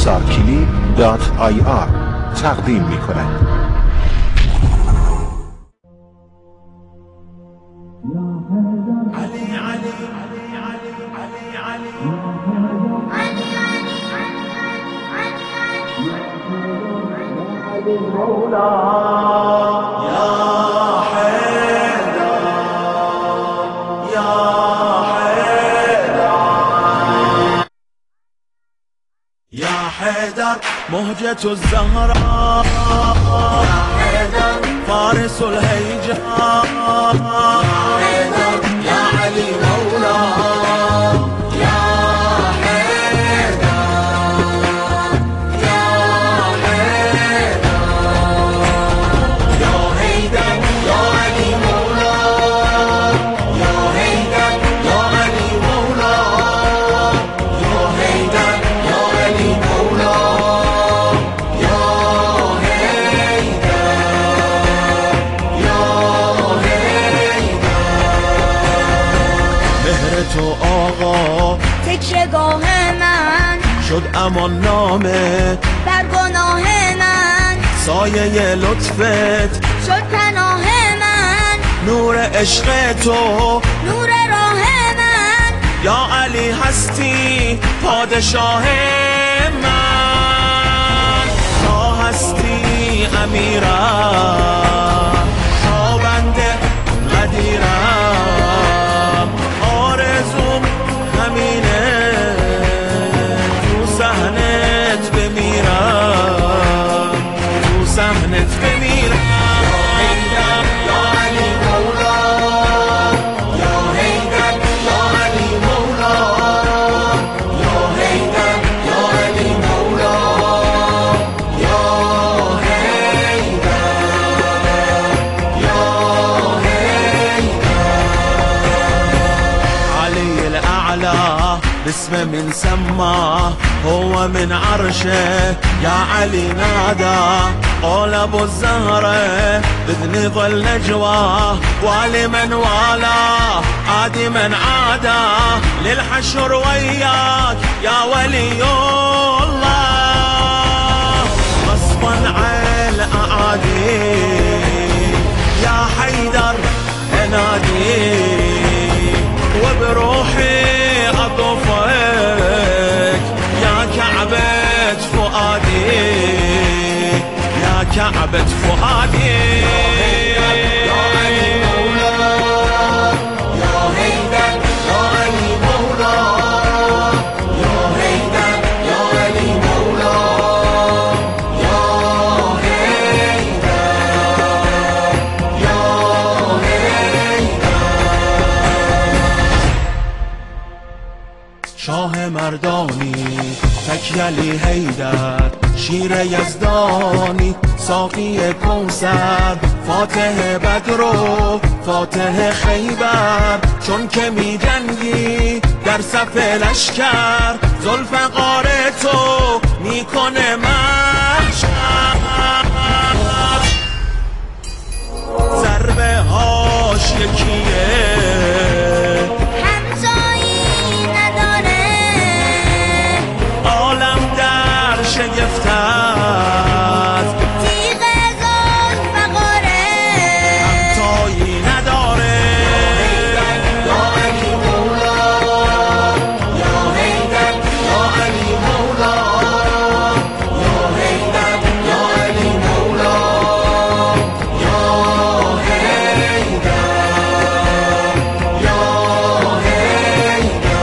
ansarkili.ir تقدیم می کند. يا حيدر مهجة الزهراء، يا حيدر فارس الهيجاء، يا حيدر يا علي مولاه، يا حيدر يا حيدر يا هيدر يا علي مولاه، يا هيدر يا علي مولاه، يا هيدر يا علي مولاه، يا هيدر يا هيدر. مهر تو آقا تکیه‌گاه من شد امان نامه بر گناه من، سایه لطفت شد پناه من، نور عشق تو نور راه من، یا علی هستی پادشاه من، تا هستی امیرم، تا بنده قدیرم، آرزوم همینه تو صحنت بمیرم، تو صحنت بمیرم. یا علی مولا، یا هیدر یا علی مولا، یا هیدر یا علی مولا، یا هیدر یا هیدر. علي الأعلى باسم من سماه، هو من عرشه يا علي نادى، قال ابو الزهره باذن ظل نجواه، ولمن والاه عادي من عاداه، للحشر وياك يا ولي الله، غصبا عن الاعادي يا حيدر انادي، وبروحي اطوفك يا كعبة فؤادي، يا كعبة فؤادي. يا علي مولا، يا هيدر يا علي مولا، يا هيدر يا علي مولا، يا هيدر يا هيدر. شاه مردانی تکیلی هیدر، شیر یزدانی ساقی کوثر، فاتح بدر و فاتح خیبر، چون که می جنگی در صف لشکر، ذوالفقار تو میکنه محشر، ضربه هاش یکیه همسایی نداره، عالم در شگفت است، تیغ ذوالفقاره همتایی نداره. یا علی مولا، یا هیدر یا علی مولا، یا هیدر یا علی مولا، یا هیدر یا هیدر.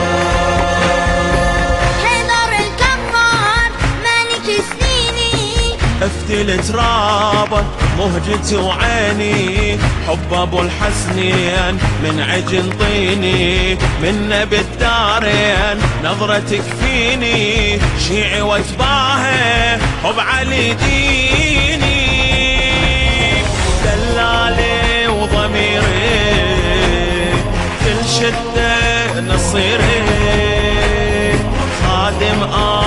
حیدر الجبار ملك سنيني، افتل تراب مهجتي وعيني، حب ابو الحسنين من عجن طيني، من نبي الدارين نظرتك فيني، شيعي واتباهي حب علي ديني، دلالي وضميري كل شدة نصيري، خادم